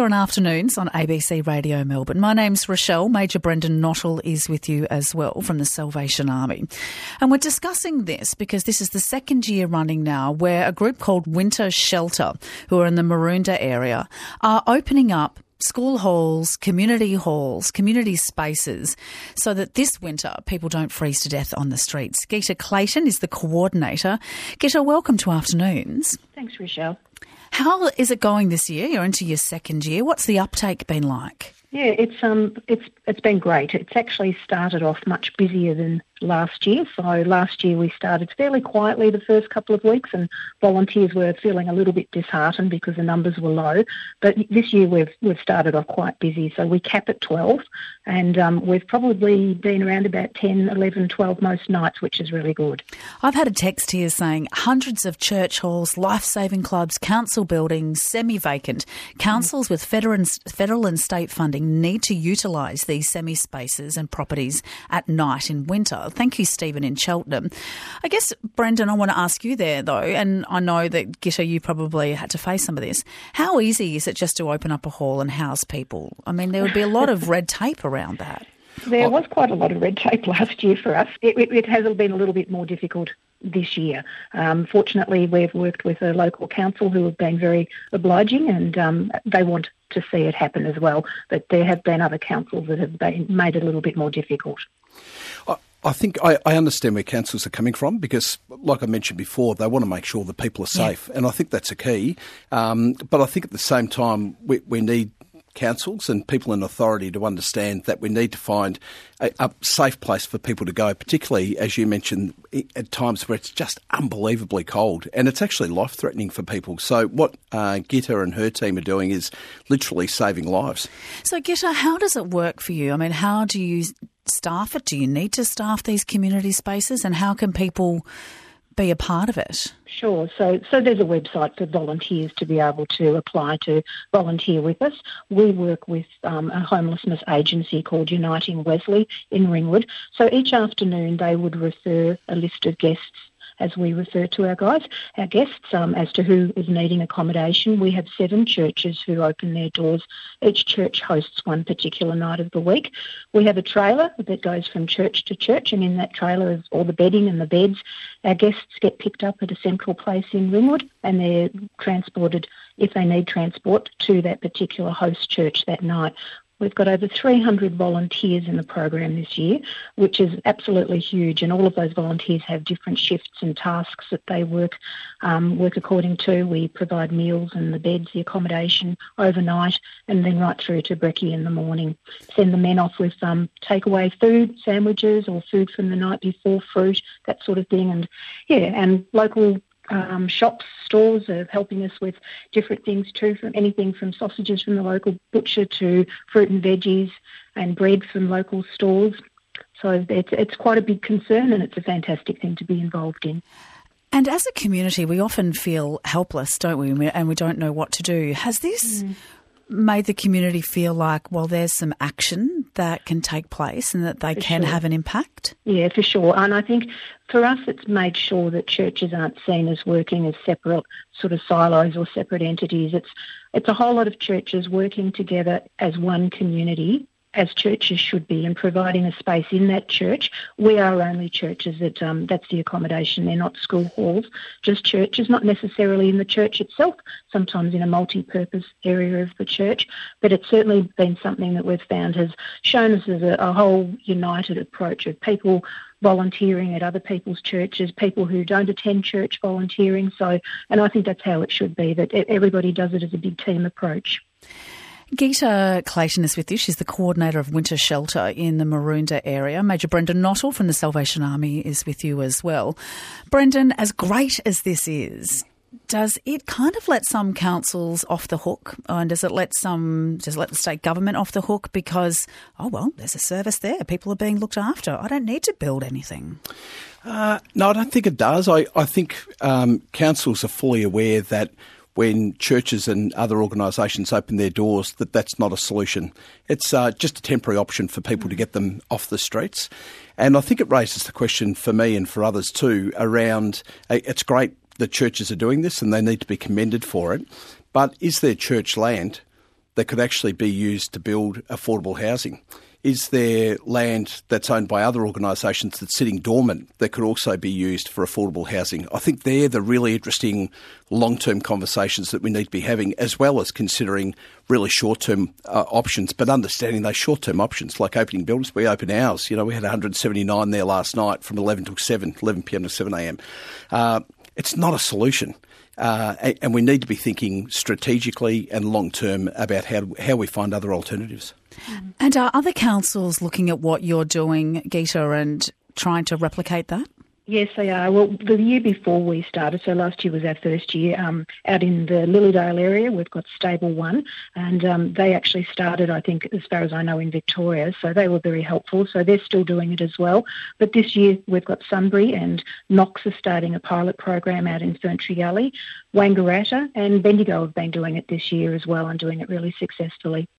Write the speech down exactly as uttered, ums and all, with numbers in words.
Gitta on Afternoons on A B C Radio Melbourne. My name's Rochelle. Major Brendan Knottle is with you as well from the Salvation Army. And we're discussing this because this is the second year running now where a group called Winter Shelter, who are in the Maroondah area, are opening up school halls, community halls, community spaces so that this winter people don't freeze to death on the streets. Gitta Clayton is the coordinator. Gitta, welcome to Afternoons. Thanks, Rochelle. How is it going this year? You're into your second year. What's the uptake been like? Yeah, it's um, it's it's been great. It's actually started off much busier than last year. So last year we started fairly quietly the first couple of weeks, and volunteers were feeling a little bit disheartened because the numbers were low. But this year we've we've started off quite busy. So we cap at twelve, and um, we've probably been around about ten, eleven, twelve most nights, which is really good. I've had a text here saying hundreds of church halls, life-saving clubs, council buildings, semi-vacant. Councils mm. with federal and, federal and state funding need to utilise these semi-spaces and properties at night in winter. Thank you, Stephen in Cheltenham. I guess, Brendan, I want to ask you there, though, and I know that, Gitta, you probably had to face some of this. How easy is it just to open up a hall and house people? I mean, there would be a lot of red tape around that. There was quite a lot of red tape last year for us. It, it, it has been a little bit more difficult this year. Um, fortunately, we've worked with a local council who have been very obliging, and um, they want to see it happen as well. But there have been other councils that have been made it a little bit more difficult. I, I think I, I understand where councils are coming from because, like I mentioned before, they want to make sure that people are safe, yeah. and I think that's a key. Um, but I think at the same time, we, we need councils and people in authority to understand that we need to find a, a safe place for people to go, particularly, as you mentioned, at times where it's just unbelievably cold and it's actually life-threatening for people. So what uh, Gitta and her team are doing is literally saving lives. So, Gitta, how does it work for you? I mean, how do you staff it? Do you need to staff these community spaces, and how can people be a part of it? Sure. So so there's a website for volunteers to be able to apply to volunteer with us. We work with um, a homelessness agency called Uniting Wesley in Ringwood. So each afternoon they would refer a list of guests, as we refer to our guys, our guests, um, as to who is needing accommodation. We have seven churches who open their doors. Each church hosts one particular night of the week. We have a trailer that goes from church to church, and in that trailer is all the bedding and the beds. Our guests get picked up at a central place in Ringwood, and they're transported, if they need transport, to that particular host church that night. We've got over three hundred volunteers in the program this year, which is absolutely huge, and all of those volunteers have different shifts and tasks that they work um, work according to. We provide meals and the beds, the accommodation overnight, and then right through to brekkie in the morning. Send the men off with um, takeaway food, sandwiches or food from the night before, fruit, that sort of thing. And yeah, and local Um, shops, stores are helping us with different things too, from anything from sausages from the local butcher to fruit and veggies and bread from local stores. So it's, it's quite a big concern, and it's a fantastic thing to be involved in. And as a community, we often feel helpless, don't we? And we don't know what to do. Has this mm. made the community feel like, well, there's some action that can take place and that they for can sure. have an impact? Yeah, for sure. And I think for us it's made sure that churches aren't seen as working as separate sort of silos or separate entities. It's it's a whole lot of churches working together as one community, as churches should be, and providing a space in that church. We are only churches that um, that's the accommodation. They're not school halls, just churches, not necessarily in the church itself, sometimes in a multi-purpose area of the church. But it's certainly been something that we've found has shown us as a, a whole united approach of people volunteering at other people's churches, people who don't attend church volunteering. So, and I think that's how it should be, that everybody does it as a big team approach. Gitta Clayton is with you. She's the coordinator of Winter Shelter in the Maroondah area. Major Brendan Knottle from the Salvation Army is with you as well. Brendan, as great as this is, does it kind of let some councils off the hook? And does it let some, does it let the state government off the hook because, oh, well, there's a service there. People are being looked after. I don't need to build anything. Uh, no, I don't think it does. I, I think um, councils are fully aware that when churches and other organisations open their doors, that that's not a solution. It's uh, just a temporary option for people to get them off the streets. And I think it raises the question for me and for others too around, uh, it's great that churches are doing this and they need to be commended for it, but is there church land that could actually be used to build affordable housing? Is there land that's owned by other organisations that's sitting dormant that could also be used for affordable housing? I think they're the really interesting long-term conversations that we need to be having, as well as considering really short-term uh, options, but understanding those short-term options, like opening buildings. We open ours. You know, we had one hundred seventy-nine there last night from eleven till seven, eleven p m to seven a m. Uh, it's not a solution. Uh, and we need to be thinking strategically and long-term about how, how we find other alternatives. And are other councils looking at what you're doing, Geeta, and trying to replicate that? Yes, they are. Well, the year before we started, so last year was our first year, um, out in the Lilydale area, we've got Stable One, and um, they actually started, I think, as far as I know, in Victoria, so they were very helpful, so they're still doing it as well. But this year we've got Sunbury and Knox are starting a pilot program out in Ferntree Gully, Wangaratta and Bendigo have been doing it this year as well and doing it really successfully.